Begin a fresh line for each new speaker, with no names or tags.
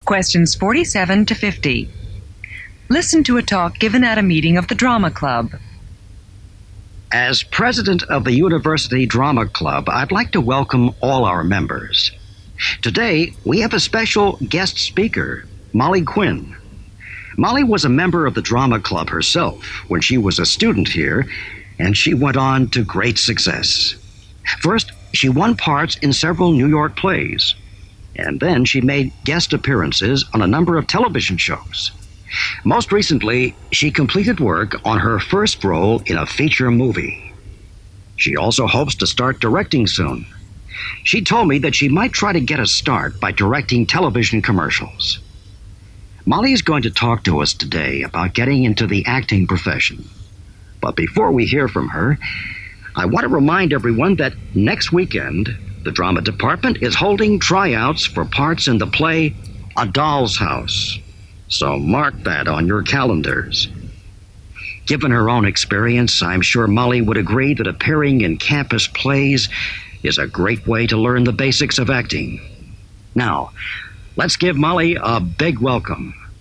Questions 47 to 50. Listen to a talk given at a meeting of the Drama Club.
As president of the University Drama Club, I'd like to welcome all our members. Today, we have a special guest speaker, Molly Quinn. Molly was a member of the Drama Club herself when she was a student here, and she went on to great success. First, she won parts in several New York plays, and then she made guest appearances on a number of television shows. Most recently, she completed work on her first role in a feature movie. She also hopes to start directing soon. She told me that she might try to get a start by directing television commercials. Molly is going to talk to us today about getting into the acting profession. But before we hear from her, I want to remind everyone that next weekend, the drama department is holding tryouts for parts in the play A Doll's House. So mark that on your calendars. Given her own experience, I'm sure Molly would agree that appearing in campus plays is a great way to learn the basics of acting. Now, let's give Molly a big welcome.